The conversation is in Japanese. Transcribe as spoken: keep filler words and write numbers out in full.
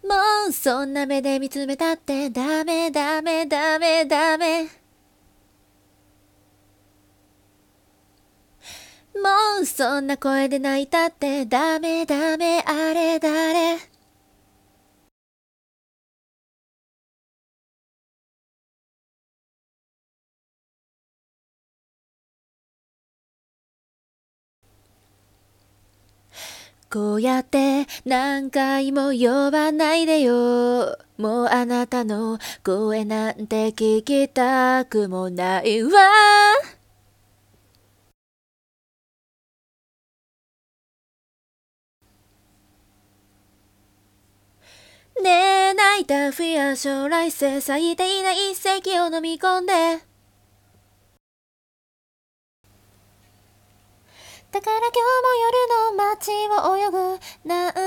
もうそんな目で見つめたってダメダメダメダメ。もうそんな声で泣いたってダメダメ。あれ誰？こうやって何回も呼ばないでよ。もうあなたの声なんて聞きたくもないわ。ねえ泣いた不や将来性咲いていない一石を飲み込んで。だから今日も夜の街を泳ぐ。なん